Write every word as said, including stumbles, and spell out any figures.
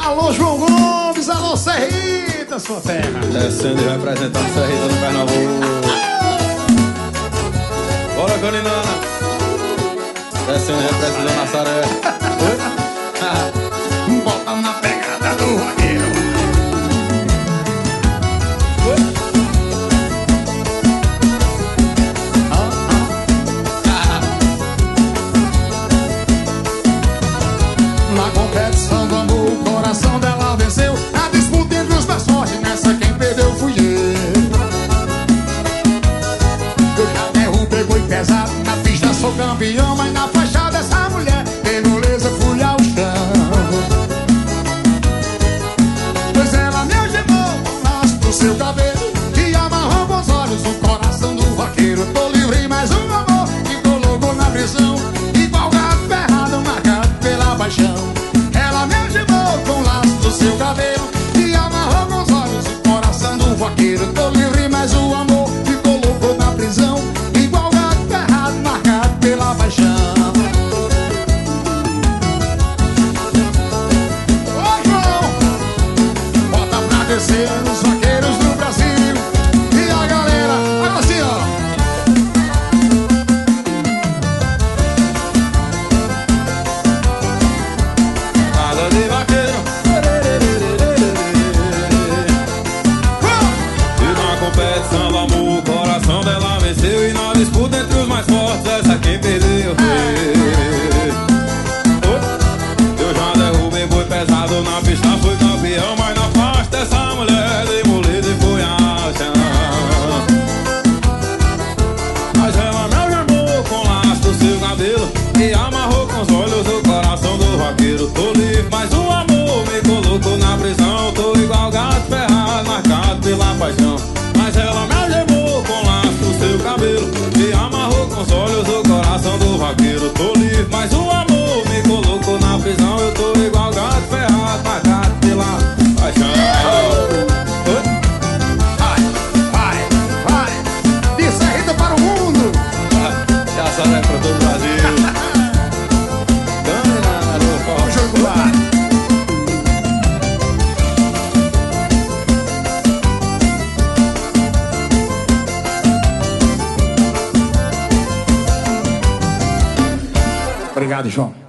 Alô, João Gomes, alô, Serrita, sua terra. Descendo e representando Serrita do Pernambuco. Bora, Caninana. Descendo e representando a Saré. Bota na pegada do roqueiro. Na competição do amor, o coração dela venceu. A disputa entre os mais fortes, nessa quem perdeu fui eu. Eu já derrubei boi pesado, na pista sou campeão. Mas na faixa dessa mulher, tem moleza, fui ao chão. Pois ela me algemou com o laço do seu cabelo e amarrou com os olhos o coração do roqueiro. Tô livre, mais um amor que colocou na prisão, igual gato ferrado, marcado pela paixão. Ela me algemou com o laço do seu cabelo e amarrou com os olhos o coração do vaqueiro. Tô livre, mas o amor me colocou na prisão, igual gato ferrado, marcado pela paixão. Ô João, bota pra descer nos vaqueiros do Brasil. E a galera, agora sim, ó. Nada de vaqueiro. E na competição do amor, o coração dela venceu. E na disputa entre os mais fortes, essa quem perdeu. Eu já derrubei boi pesado, na pista fui campeão. Mas na faixa dessa mulher, dei moleza e fui ao chão. Mas ela me algemou com o laço do seu cabelo e amarrou com os olhos o coração do vaqueiro. Tô livre, mas o amor me colocou na prisão. Tô igual gato ferrado, marcado pela paixão. Mas ela me algemou com o laço do seu cabelo e amarrou com os olhos o coração do vaqueiro. Tô livre, mas o amor me colocou na prisão. Eu tô igual gato ferrado, marcado pela paixão. Vai, vai, vai. De Serrita para o mundo. Já sabe pra todo o Brasil. O jogo lá. Obrigado, João.